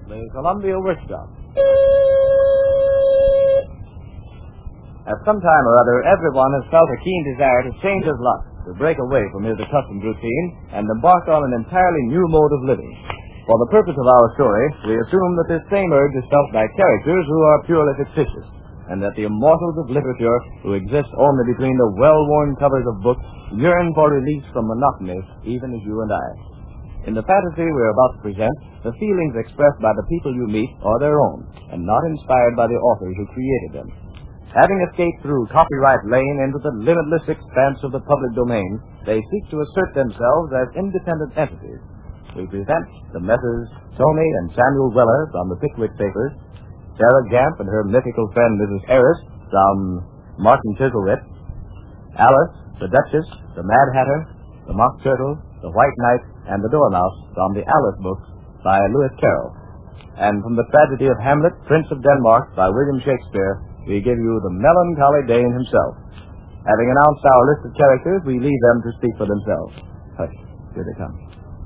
the Columbia Workshop. At some time or other, everyone has felt a keen desire to change his lot, to break away from his accustomed routine, and embark on an entirely new mode of living. For the purpose of our story, we assume that this same urge is felt by characters who are purely fictitious, and that the immortals of literature, who exist only between the well-worn covers of books, yearn for release from monotony, even as you and I. In the fantasy we are about to present, the feelings expressed by the people you meet are their own, and not inspired by the authors who created them. Having escaped through Copyright Lane into the limitless expanse of the public domain, they seek to assert themselves as independent entities. We present the Messrs. Tony and Samuel Weller from the Pickwick Papers, Sarah Gamp and her mythical friend Mrs. Harris from Martin Chuzzlewit, Alice, the Duchess, the Mad Hatter, the Mock Turtle, the White Knight, and the Dormouse from the Alice books by Lewis Carroll. And from the tragedy of Hamlet, Prince of Denmark by William Shakespeare, we give you the melancholy Dane himself. Having announced our list of characters, we leave them to speak for themselves. Hush, here they come.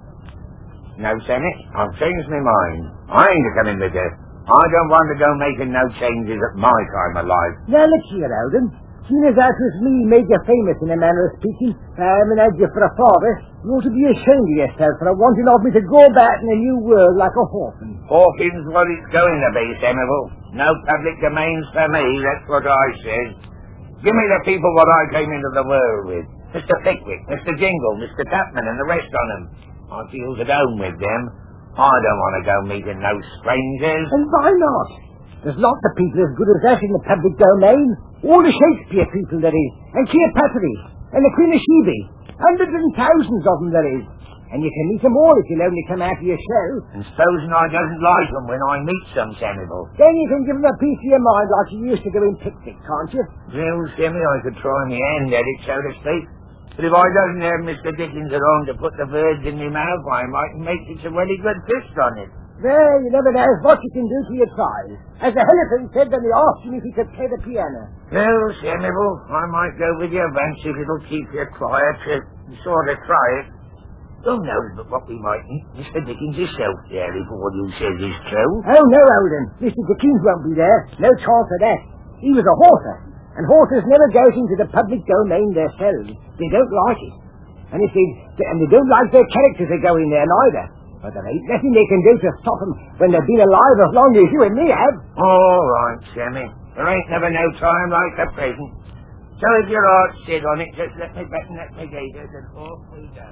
No, Sammy, I've changed my mind. I ain't a-coming with you. I don't want to go making no changes at my time of life. Now, look here, Alden. Seeing as that was me made you famous in a manner of speaking, and had you for a father, you ought to be ashamed of yourself for wanting of me to go about in a new world like a orphan. Orphan's what it's going to be, Samuel. No public domains for me, that's what I said. Give me the people what I came into the world with. Mr. Pickwick, Mr. Jingle, Mr. Tupman, and the rest on them. I feel at home with them. I don't want to go meeting no strangers. And why not? There's lots of people as good as that in the public domain. All the Shakespeare people, there is. And Cleopatra. And the Queen of Sheba. Hundreds and thousands of them there is. And you can meet them all if you'll only come out of your shell. And supposing I doesn't like them when I meet some, Samuel? Then you can give them a piece of your mind like you used to do in Pickwick, can't you? Well, Sammy, I could try my hand at it, so to speak. But if I doesn't have Mr. Dickens around to put the words in my mouth, I might make it a very good fist on it. Well, you never know what you can do till you try. As the Hennepin said when they asked him if he could play the piano. Well, Samuel, I might go with you once if it'll keep you quiet to sort of try it. Who knows but what we might meet Mr. Dickens himself there if all you says is true? Oh, no, Alden. Mr. Dickens won't be there. No chance of that. He was a horser. And horses never go into the public domain themselves. They don't like it. And they don't like their characters that go in there neither. But there ain't nothing they can do to stop them when they've been alive as long as you and me have. All right, Sammy. There ain't never no time like the present. So if your heart sit on it, just let me button up my gaiters and off we go.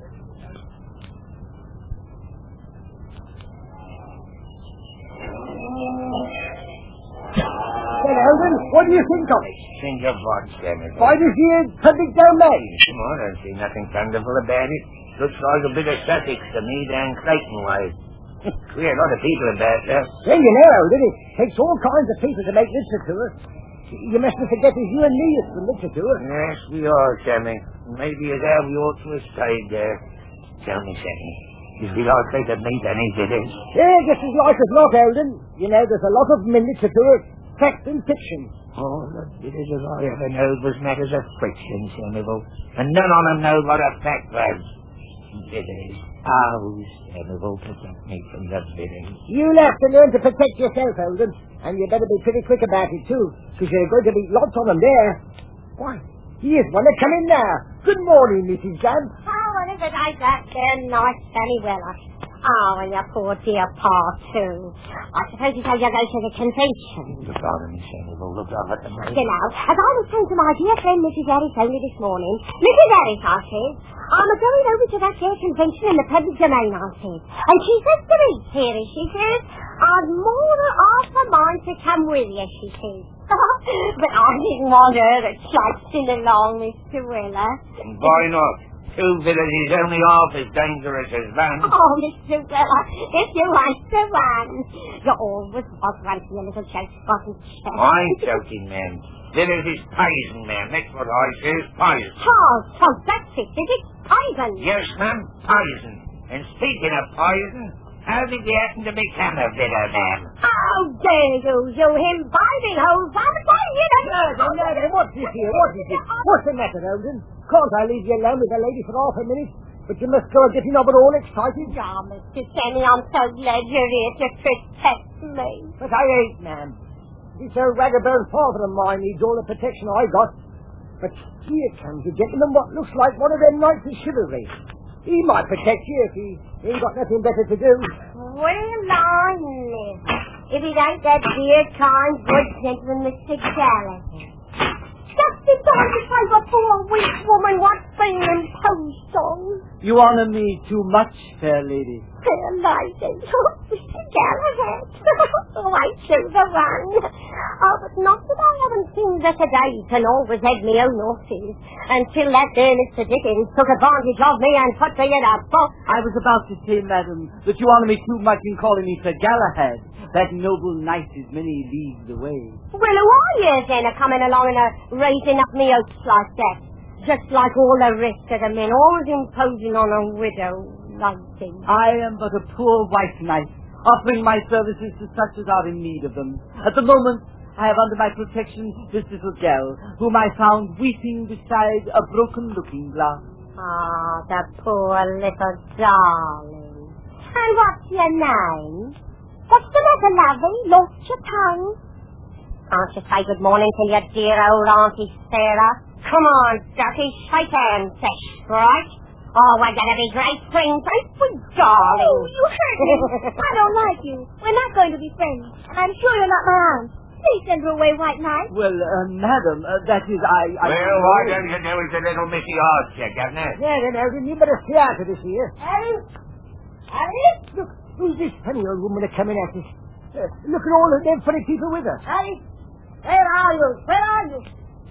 Well, Alden, what do you think of it? Think of what, Sammy? Why does he public domain? I don't see nothing wonderful about it. Looks like a bit of Sussex to me down Clayton way. Queer lot of people about there. Well, you know, Alden, it takes all kinds of people to make literature. You mustn't forget that you and me is for literature. Yes, we are, Sammy. Maybe as how we ought to have stayed there. Tell me, Sammy, is we likely to meet any bidders? Yeah, just as like as not, Alden. You know, there's a lot of them in literature, fact and fiction. All the bidders as I ever knowed was matters of friction, Samuel. And none of them knowed what a fact was. Bidders. Oh, Samuel, protect me from the bidders. You'll have to learn to protect yourself, Alden. And you better be pretty quick about it, too, because you're going to meet lots of them there. Why, here's one to come in now. Good morning, Mrs. Gamp. Oh, what is it like that there, nice Fanny Weller? Oh, and your poor dear Pa, too. I suppose you you're going to the convention. Look on me, Samuel. Look on at me. You know, as I was saying to my dear friend Mrs. Harris only this morning, Mrs. Harris, I said, I'm going over to that there convention in the public domain, I said. And she says to me, here, she says, I'd more than half a mind to come with you, she says. But I didn't want her to trudging along, Mr. Weller. Why not? Two bidders is only half as dangerous as one. Oh, Mr. Weller, if you want to run. You always was once in a little joke, wasn't you? I ain't joking, ma'am. Bidders is poison, ma'am. That's what I say is poison. Charles, that's it. Is it poison? Yes, ma'am, poison. And speaking of poison, how did you happen to become a bidder, ma'am? How dare you imbibing holes on the way, you know? No, what's this here? What is it? What's the matter, Alden? Can't I leave you alone with the lady for half a minute? But you must go and getting over all excited. Oh, Mr. Sammy, I'm so glad you're here to protect me. But I ain't, ma'am. This old ragabone father of mine needs all the protection I got. But here comes a gentleman what looks like one of them knights of chivalry. He might protect you if he ain't got nothing better to do. Well, I live. If it ain't that dear, kind, good gentleman, Mr. Gallagher. Just in time to save a poor, weak woman what's been imposed on. You honor me too much, fair lady. Fair lady. Mr. Gallagher. Oh, I choose the one. Oh, but not that I haven't seen the sedate and always had me own horses, until that there Mr. Dickens took advantage of me and put me in a box. I was about to say, madam, that you honor me too much in calling me Sir Galahad. That noble knight is many leagues away. Well, who are you then, coming along and raising up me oats like that? Just like all the rest of the men, always imposing on a widow lady. I am but a poor white knight, offering my services to such as are in need of them. At the moment, I have under my protection this little girl, whom I found weeping beside a broken looking-glass. Ah, the poor little darling. And what's your name? What's the matter, lovey? Lost your tongue? Can't you say good morning to your dear old Auntie Sarah? Come on, Ducky, shake hands, that's right. Oh, we're going to be great friends, ain't we, darling? Oh, you hurt me. I don't like you. We're not going to be friends. I'm sure you're not my aunt. Please send her away, White Knight. Well, madam, that is, I... Well, why don't you do as the little Missy Archer, Governor? Yeah, then, Elgin, you better stay out of this here. Harry? Harry? Look, who's this funny old woman coming at us? Look at all of them funny people with her. Harry? Where are you? Where are you?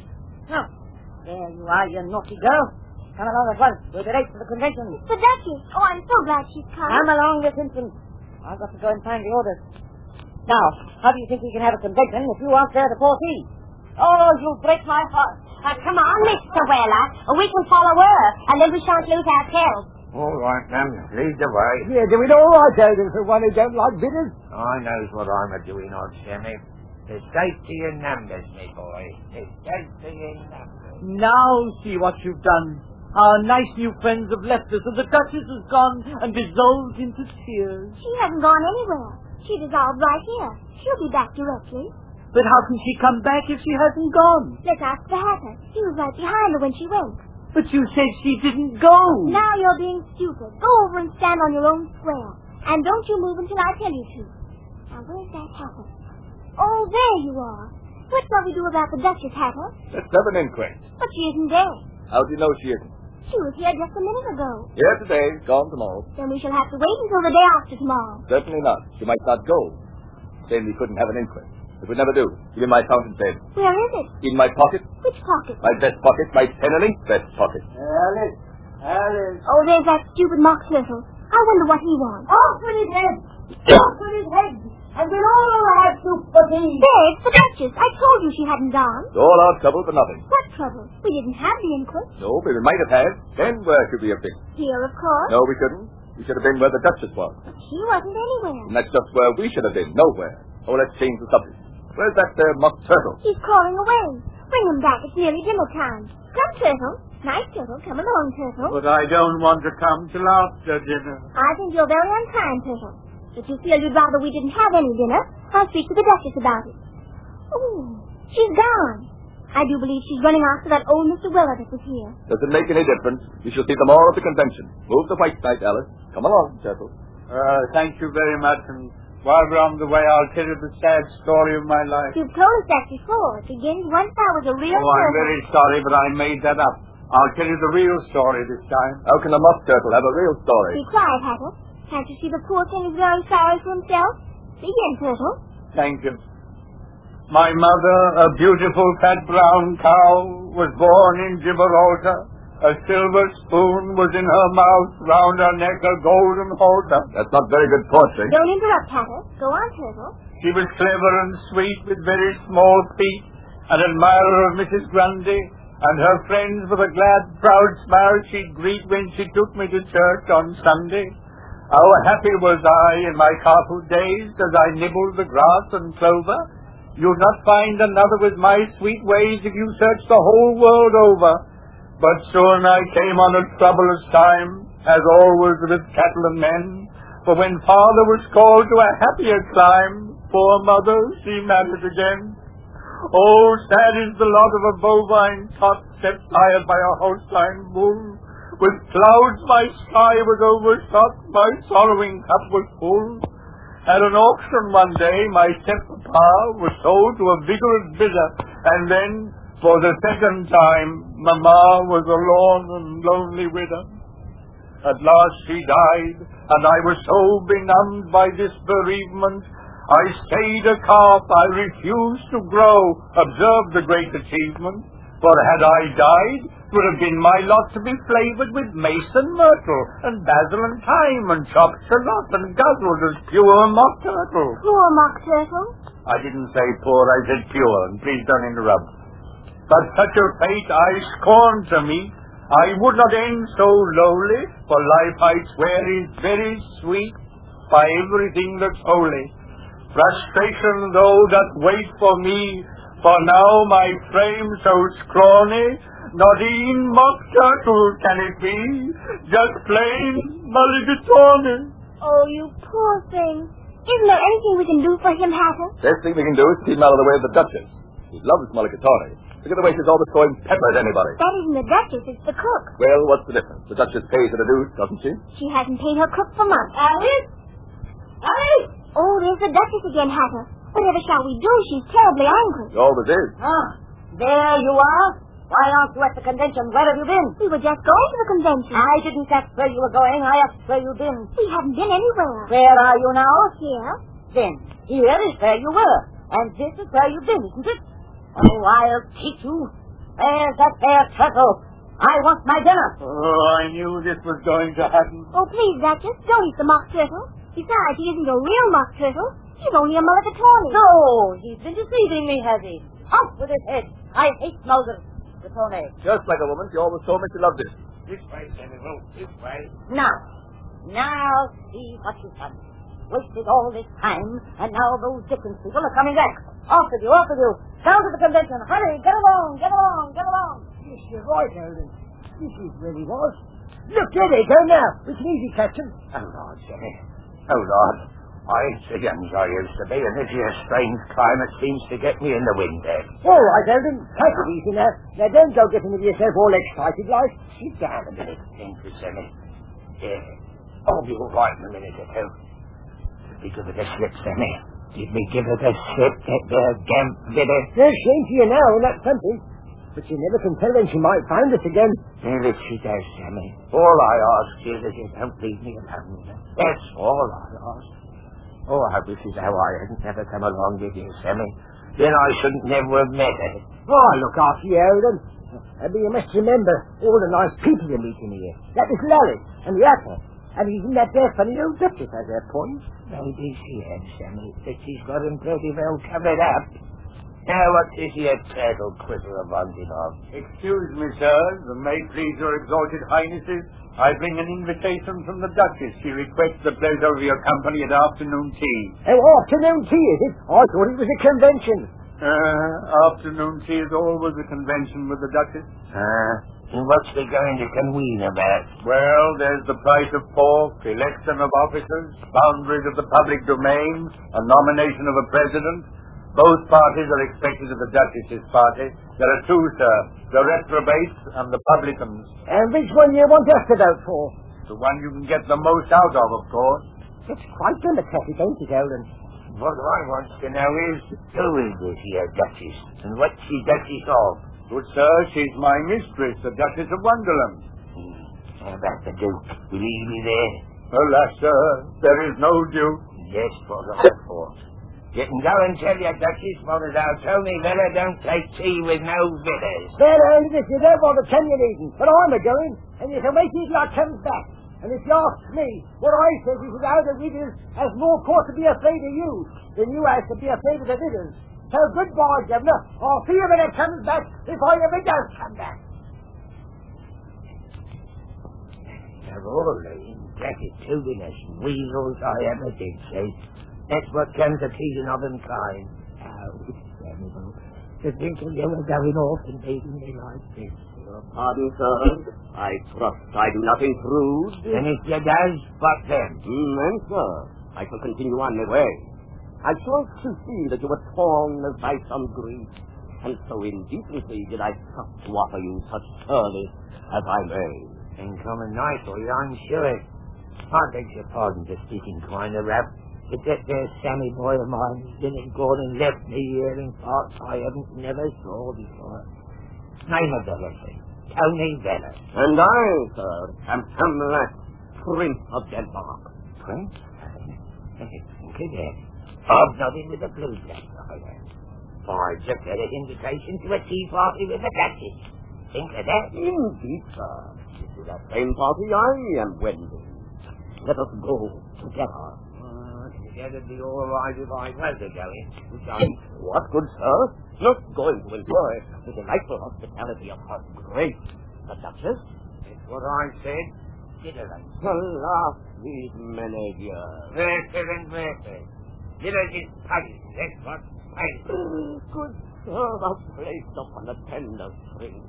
Oh, there you are, you naughty girl. Come along at once. We'll be late for the convention. The Duchess. Oh, I'm so glad she's come. Come along this instant. I've got to go and find the orders. Now, how do you think we can have a convention if you aren't there to foresee? Oh, you'll break my heart. Come on, Mr. Weller. We can follow her, and then we shan't lose ourselves. All right, then. Lead the way. Yeah, doing all right, Elgin, for one who don't like bitters. I knows what I'm a-doing, old Sammy. There's safety in numbers, me boy. There's safety in numbers. Now see what you've done. Our nice new friends have left us, and the Duchess has gone and dissolved into tears. She hasn't gone anywhere. She dissolved right here. She'll be back directly. But how can she come back if she hasn't gone? Let's ask the Hatter. He was right behind her when she went. But you said she didn't go. Now you're being stupid. Go over and stand on your own square. And don't you move until I tell you to. Now, where's that Hatter? Oh, there you are. What shall we do about the Duchess, Hatter? Let's have an inquest. But she isn't there. How do you know she isn't? She was here just a minute ago. Here today, gone tomorrow. Then we shall have to wait until the day after tomorrow. Certainly not. She might not go. Saying we couldn't have an inquest. It would never do. Give me my fountain pen. Where is it? In my pocket. Which pocket? My vest pocket. My pen-a-link vest pocket. Alice. Oh, there's that stupid mock turtle. I wonder what he wants. Off with his head! Off with his head! And we'll all have soup for tea. There's the Duchess. I told you she hadn't gone. All our trouble for nothing. What trouble? We didn't have the inquest. No, but we might have had. Then where should we have been? Here, of course. No, we couldn't. We should have been where the Duchess was. But she wasn't anywhere. And that's just where we should have been. Nowhere. Oh, let's change the subject. Where's that there mock turtle? He's calling away. Bring him back. It's nearly dinner time. Come, Turtle. Nice, Turtle. Come along, Turtle. But I don't want to come till after dinner. I think you're very unkind, Turtle. If you feel you'd rather we didn't have any dinner, I'll speak to the Duchess about it. Oh, she's gone. I do believe she's running after that old Mr. Weller that was here. Does it make any difference? We shall see them all at the convention. Move the White Knight, Alice. Come along, Turtle. Thank you very much, and while we're on the way, I'll tell you the sad story of my life. You've told us that before. It begins once I was a real Oh, I'm turtle. very sorry, but I made that up. I'll tell you the real story this time. How can a mock turtle have a real story? Be quiet, Hatter. Can't you see the poor thing is very sorry for himself? Begin, Turtle. Thank you. My mother, a beautiful fat brown cow, was born in Gibraltar. A silver spoon was in her mouth, round her neck a golden halter. That's not very good poetry. Don't interrupt, Hatter. Go on, Turtle. She was clever and sweet, with very small feet, an admirer of Mrs. Grundy, and her friends with a glad, proud smile she'd greet when she took me to church on Sunday. How happy was I in my carpool days as I nibbled the grass and clover. You'd not find another with my sweet ways if you searched the whole world over. But soon I came on a troublous time. as always with cattle and men. For when father was called to a happier clime, poor mother, she married again. Oh, sad is the lot of a bovine tot, set tired by a Holstein bull. With clouds my sky was overshot, my sorrowing cup was full. At an auction one day, my step-papa was sold to a vigorous bidder, and then, for the second time, Mamma was a lorn and lonely widow. At last she died, and I was so benumbed by this bereavement, I stayed a calf, I refused to grow. Observe the great achievement. For had I died, it would have been my lot to be flavored with mace and myrtle, and basil and thyme, and chopped shallot, and guzzled as pure mock turtle. Poor mock turtle? I didn't say poor, I said pure, and please don't interrupt. But such a fate I scorn to meet. I would not end so lowly, for life I swear is very sweet, by everything that's holy. Frustration though doth wait for me, for now my frame so scrawny, not e'en mock turtle can it be, just plain mulligatawny. Oh, you poor thing. Isn't there anything we can do for him, Hatter? Best thing we can do is keep him out of the way of the Duchess. He loves mulligatawny. Look at the way she's always throwing pepper at anybody. That isn't the Duchess, it's the cook. Well, what's the difference? The Duchess pays her to do, doesn't she? She hasn't paid her cook for months. Alice? Alice? Oh, there's the Duchess again, Hatter. Whatever shall we do? She's terribly angry. She always is. Ah, there you are. Why aren't you at the convention? Where have you been? We were just going to the convention. I didn't ask where you were going. I asked where you've been. We haven't been anywhere. Where are you now? Here. Then, here is where you were. And this is where you've been, isn't it? Oh, I'll teach you. There's that there turtle. I want my dinner. Oh, I knew this was going to happen. Oh, please, Duchess, don't eat the mock turtle. Besides, he isn't a real mock turtle. He's only a mulligatawny. No, he's been deceiving me, has he? Off with his head. I hate mulligatawny. Just like a woman, she always told me she loved it. This way, Samuel, this way. Now see what you've done. Wasted all this time, and now those Dickens people are coming back. Off with you. Down to the convention. Hurry, get along. Yes, you're right, Eldon. This is where he was. Look, there they go now. We can easily catch them. Oh, Lord, Sammy. Oh, Lord. I ain't so young as I used to be, and this here strange climate seems to get me in the wind there. All right, Eldon. Take it easy now. Now, don't go getting with yourself all excited like. Sit down a minute. Thank you, Sammy. Yeah. I'll be all right in a minute or two. Speak of the slip, Sammy. Did me give her the slip, that there gamp bidder? They're shame to you now, and that's something. But you never can tell when she might find us again. Well, if she does, Sammy, all I ask is that you don't leave me alone with her. That's all I ask. Oh, I wish as how I hadn't never come along with you, Sammy. Then I shouldn't never have met her. Oh, look after you, Eldon. But you must remember all the nice people you're meeting here. That little Alice and the Atta. And even that there funny old Duchess has her points. Maybe she has, Sammy, but she's got him pretty well covered up. Now, what's this here turtle quitter wanting of? Excuse me, sirs, and may it please your exalted highnesses, I bring an invitation from the Duchess. She requests the pleasure of your company at afternoon tea. Oh, afternoon tea, is it? I thought it was a convention. Afternoon tea is always a convention with the Duchess. And what's they going to convene about? Well, there's the price of pork, election of officers, boundaries of the public domain, a nomination of a president. Both parties are expected of the Duchess's party. There are two, sir, the reprobates and the publicans. And which one you want us to vote for? The one you can get the most out of course. It's quite democratic, ain't it, Eldon? What I want to know is, who is this here Duchess? And what's she Duchess of? Good sir, she's my mistress, the Duchess of Wonderland. How about the Duke? Will he be there? Alas, sir, there is no Duke. Yes, for the report. You can go and tell your Duchess what is out. Tell me, Villa, don't take tea with no bitters. Well, Eldon, if you don't want to tell you needn't. But I'm a-going, and you can wait till I comes back. And if you ask me, what I says is that the widows has more cause to be afraid of you than you has to be afraid of the widows. So goodbye, Governor. I'll see you when it comes back, if I ever does come back. Of all the ingratitinous weasels I ever did see, that's what comes of teasing of them kind. Oh, Samuel, to think of you were going off and leaving me like this. Pardon, sir. I trust I do not intrude. And if you does, what then? Then, sir, I shall continue on my way. I chose to see that you were torn as by some grief, and so in decency did I stop to offer you such service as I may. Ain't coming nicely, I'm sure. I beg your pardon for speaking kind of rap, but that there Sammy boy of mine has been and gone and left me here in parts I haven't never saw before. Name of the Leslie, Tony Veller. And I, sir, am Hamlet, Prince of Denmark. Prince? Think of that. Hobnobbing with the Blue Jack, I heard. I just had an invitation to a tea party with the Duchess. Think of that? Indeed, sir. To that same party I am wending. Let us go together. Together'd be all right if I was going. What good, sir? Not going to enjoy the delightful hospitality of her Grace, the Duchess? That's what I said. Citizens. Alas, these many years. Better and better. Citizens putty, that's what's fine. Good sir, thou placed upon the tender string.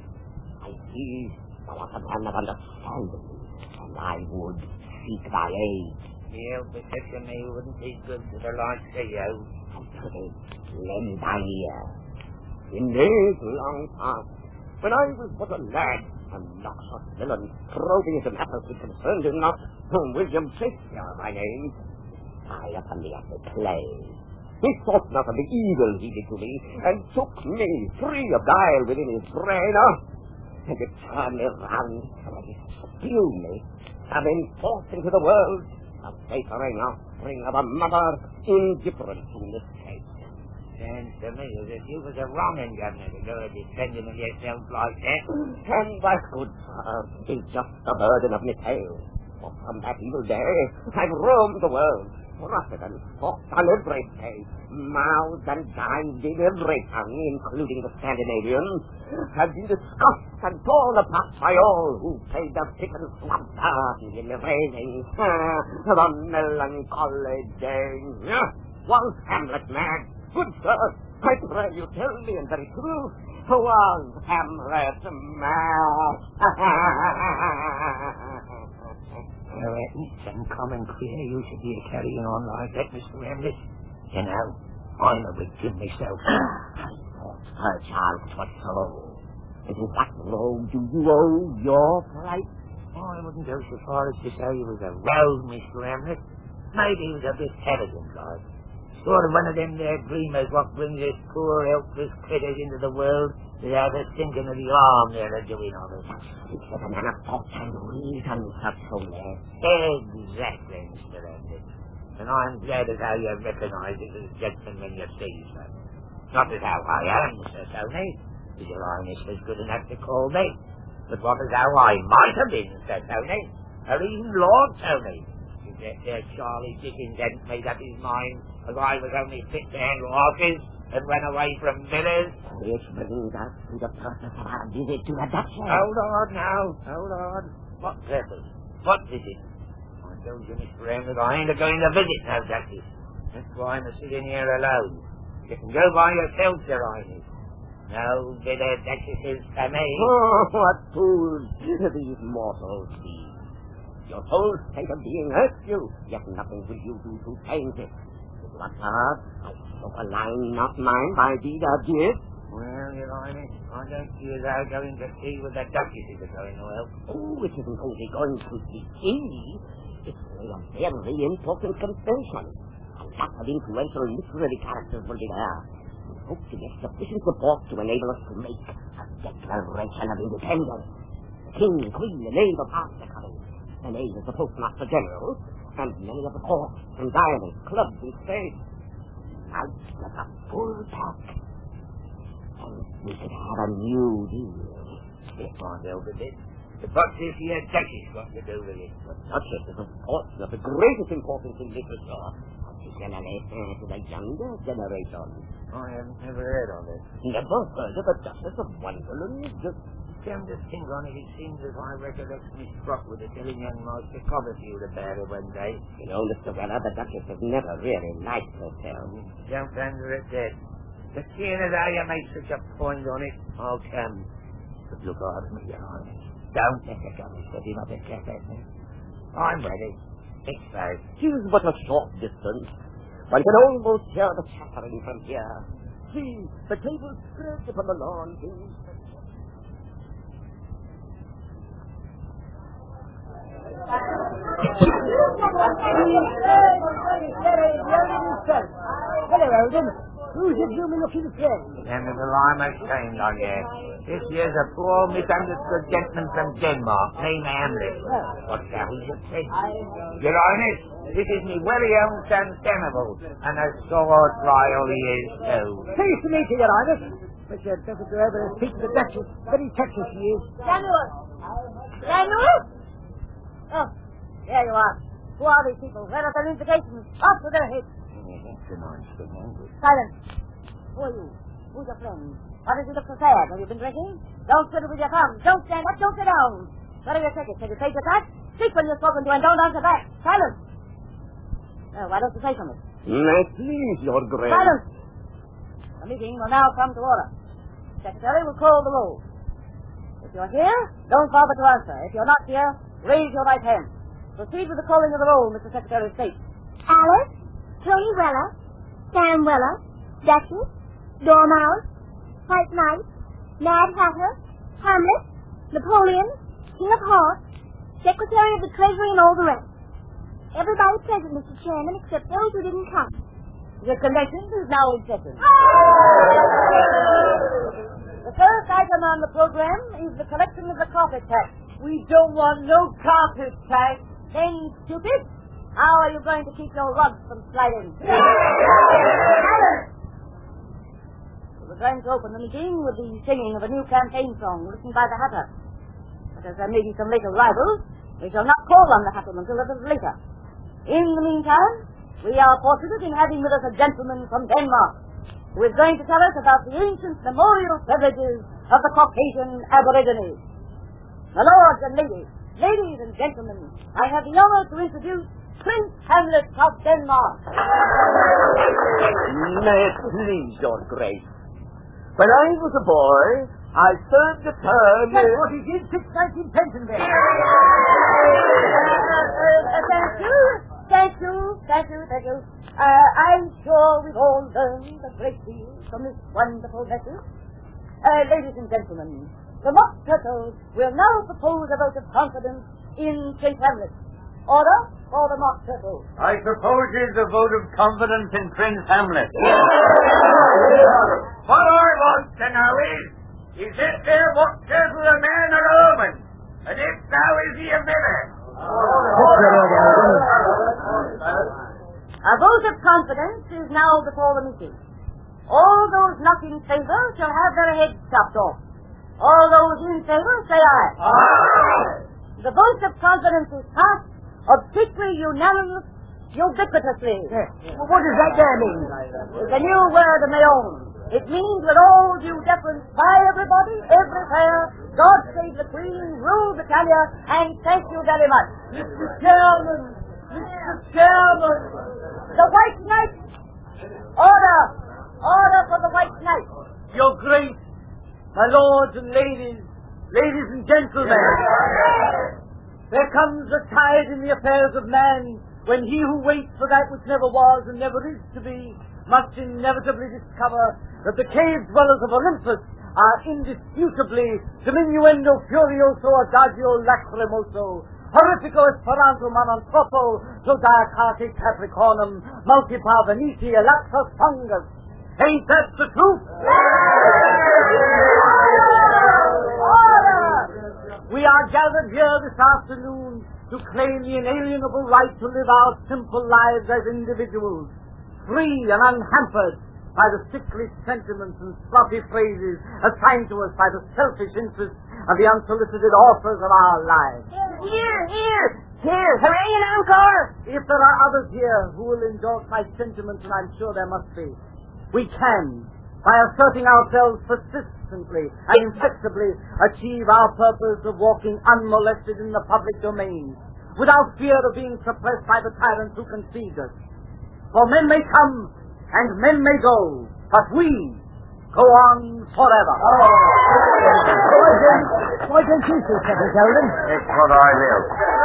I see thou art a man of understanding, and I would seek thy aid. Yeah, but such a me wouldn't be good to the likes of you. Pray, lend thy ear. In days long past, when I was but a lad, a noxious villain, probing into matters which concerned him not, William Shakespeare my name, I upon the active clay. He thought not of the evil he did to me, and took me free of guile within his brain, and it turned me round, and it spewed me, having forced into the world a favoring offspring of a mother indifferent to mistake. Sounds to me as if you was a wronging governor to go a defending of yourself like that. And that, good sir, is just the burden of my tale. For from that evil day, I've roamed the world, trusted and fought on every stage, mouthed and dived in every tongue, including the Scandinavians, have been discussed and torn apart by all who played their pick and swab part in the raising of a melancholy day. Was Hamlet mad? Good sir, I pray you tell me in very truth, was Hamlet mad? Well, it's uncommon queer you should be carrying on like that, Mr. Hamlet. You know, I'm a victim myself. Her child, what so? Is that road do you owe your plight? I wouldn't go so far as to say he was a rogue, Mr. Hamlet. Maybe he was a bit arrogant, like. Sort of one of them there dreamers what brings us poor, helpless critters into the world without us thinking of the harm they're doing of us. It's a man of thought and reason, such so less. Exactly, Mr. Hamlet. And I'm glad as how you recognise it as a gentleman when you see so. Not as how I am, Sir Tony, as your Highness was good enough to call me, but what as how I might have been, Sir Tony, or even Lord Tony. That there Charlie Dickens hadn't made up his mind as I was only fit to handle horses and run away from millers. Which brings us to the purpose of our visit to the Duchess. Hold on now, hold on. What purpose? What visit? I told you, Mr. Hamlet, I ain't a-going to visit no Duchess. That's why I'm a-sitting here alone. You can go by yourself, Your Highness. No bitter Duchesses for me. Oh, what fools these mortals be. Your whole state of being hurts you, yet nothing will you do to change it. What hard? I spoke a line not mine by deed or gift. Well, Your Highness, I don't see as how going to see with the Duchesses are going well. Oh, it isn't only going to see tea. It's a very important convention. A lot of influential literary characters will be there. We hope to get sufficient support to enable us to make a declaration of independence. The King, Queen, and Knave of Hearts are coming. The Knave is the Postmaster General, and many of the courts and diamonds, clubs and states. Out with a full pack. And we could have a new deal. If I'm over this. But what's this here Duchess got to do with it? The Duchess is, of course, of the greatest importance in literature, particularly to the younger generation. I haven't never heard of it. Never heard of the Duchess of Wonderland? Just come to think on it, it seems as I recollect Miss Brockwood telling young Master Copperfield about her one day. You know, Mr. Weller, the Duchess has never really liked herself. Don't under it, Dad. But seeing as how you make such a point on it, I'll come. But look after me, Your Highness. Don't let the governor set him up a cat at me. I'm ready. It's safe. 'Tis but a short distance. One can almost hear the chattering from here. See, the table spread upon the lawn. Hello, Oldham. Who's your gloomy-looking friend? Samuel, I'm ashamed of you. This here's a poor, misunderstood gentleman from Denmark named Hamlet. What shall we have said? Your Highness, this is me very own son Samuel, and a sword trial he is too. Pleased to meet you, Your Highness. But you'd better go over and speak to the Duchess. Very Texas she is. Samuel! Samuel? Oh, there you are. Who are these people? Where are their invitations? Off with their heads. Silence. Who are you? Who's your friend? Why does he look so sad? Have you been drinking? Don't fiddle with your thumbs. Don't stand up. Don't sit down. What are your tickets? Have you paid your tax? Speak when you're spoken to and don't answer back. Silence. Why don't you say something? May please, Your Grace. Silence. The meeting will now come to order. Secretary will call the roll. If you're here, don't bother to answer. If you're not here, raise your right hand. Proceed with the calling of the roll, Mr. Secretary of State. Alice, Tony Weller, Sam Weller, Duchess, Dormouse, White Knight, Mad Hatter, Hamlet, Napoleon, King of Hearts, Secretary of the Treasury, and all the rest. Everybody present, Mr. Chairman, except those who didn't come. The convention is now in session. The first item on the program is the collection of the carpet tax. We don't want no carpet tax. Then, stupid, how are you going to keep your rugs from sliding? We're going to open the meeting with the singing of a new campaign song written by the Hatter. But as there may be some late arrivals, we shall not call on the Hatter until a little later. In the meantime, we are fortunate in having with us a gentleman from Denmark who is going to tell us about the ancient memorial privileges of the Caucasian Aborigines. My lords and ladies and gentlemen, I have the honor to introduce Prince Hamlet of Denmark. May it please, Your Grace. When I was a boy, I served a term... That's what he did, 619 Pentonville. Thank you. I'm sure we've all learned a great deal from this wonderful message. Ladies and gentlemen, the Mock Turtle will now propose a vote of confidence in Prince Hamlet. Order for the Mock Turtle. I propose the vote of confidence in Prince Hamlet. What I want to know is this there Mock Turtle a man or a woman? And if so, is he a villain? A vote of confidence is now before the meeting. All those not in favor shall have their heads chopped off. All those in favor say aye. Aye. The vote of confidence is passed obsequiously, ubiquitously. Well, what does that there mean? It's a new word of my own. It means with all due deference by everybody, everywhere, God save the Queen, rule Britannia, and thank you very much. Mr. Chairman! The White Knight! Order! Order for the White Knight! Your Grace, my lords and ladies and gentlemen, there comes a tide in the affairs of man when he who waits for that which never was and never is to be must inevitably discover that the cave dwellers of Olympus are indisputably diminuendo furioso adagio lacrimoso, horrifico esperanto manantropo, zodiacate capricornum, multipar veniti elaxos fungus. Ain't that the truth? We are gathered here this afternoon to claim the inalienable right to live our simple lives as individuals, free and unhampered by the sickly sentiments and sloppy phrases assigned to us by the selfish interests of the unsolicited authors of our lives. Here, hooray and encore! If there are others here who will endorse my sentiments, and I'm sure there must be, we can, by asserting ourselves persistently and inflexibly, achieve our purpose of walking unmolested in the public domain, without fear of being suppressed by the tyrants who conceived us. For men may come and men may go, but we go on forever. Why don't you say something, Sheldon? It's what I will.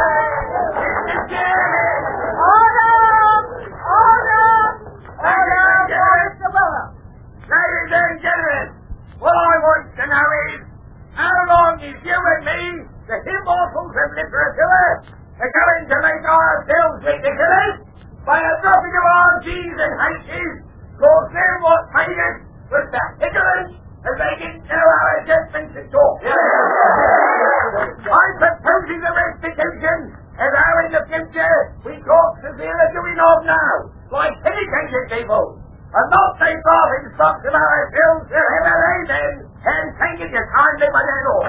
Ladies and gentlemen, what I want to know is, how long is you and me, the immortals of literature, are going to make ourselves ridiculous by a dropping of our G's and H's, cause then what made us was the ignorance and they didn't know our adjustments at all. I'm proposing the restitution of how in the future we talk to the doing of now, like educated people. And not say bargain stocks of ourselves will ever lay then, and taking your kindly by the door.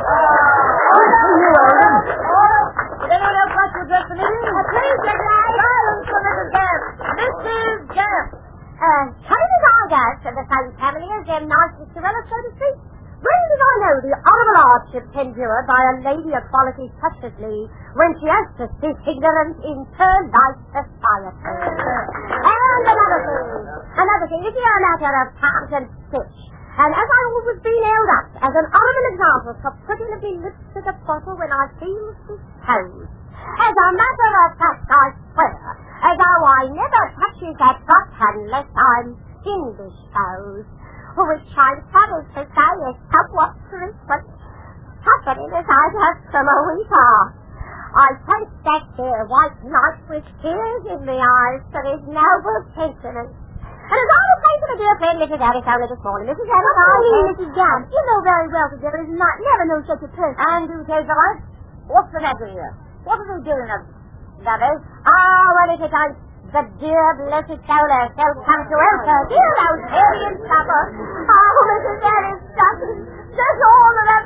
Did anyone else like to address the meeting? Please, silence for Mrs. Gamp. Mrs. Gamp. Coming as I guess of the same family as them nice Mr. Ellis, so to speak. When did I know the honourable lordship endured by a lady of quality such as me when she has to speak ignorant in polite society? And another thing, this is a matter of pounds and fish. And as I always been held up as an honourable example for putting of my lips to the bottle when I feel disposed. As a matter of fact, I swear, as though I never touches that pot unless I'm indisposed. Which I'm troubled to say is somewhat frequent, happening as I've had from a week off. I sense that dear white knight with tears in the eyes for his noble penitence. And as I was saying to my dear friend Mrs. Harris only this morning, Mrs. Harris, Mrs. Gamp, you know very well that there is never no such a person. And who says that? What's the matter here? What are they doing of that is? well, it is the dear blessed soul herself come to help her. Dear old Harry and supper. Oh, Mrs. Harris, just all of that.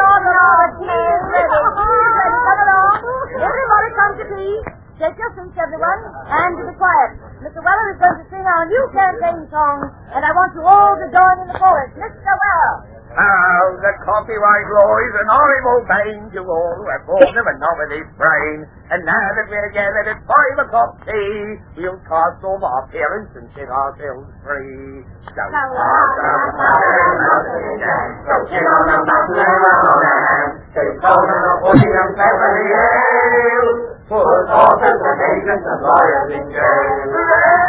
Everybody come to tea. Take your seats, everyone, and be quiet. Mr. Weller is going to sing our new campaign song, and I want you all to join in the chorus. Mr. Weller. Oh, the copyright law is an horrible bane to all who have born of a novice brain. And now that we're gathered at 5 o'clock tea, we'll cast off our parents and set ourselves free. So sit on the mountain around and take hold of the 40th Beverly Ale. Full of authors and agents and lawyers in jail.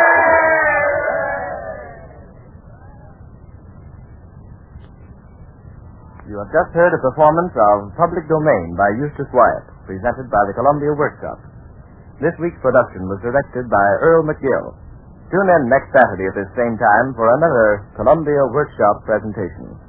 You have just heard a performance of Public Domain by Eustace Wyatt, presented by the Columbia Workshop. This week's production was directed by Earl McGill. Tune in next Saturday at this same time for another Columbia Workshop presentation.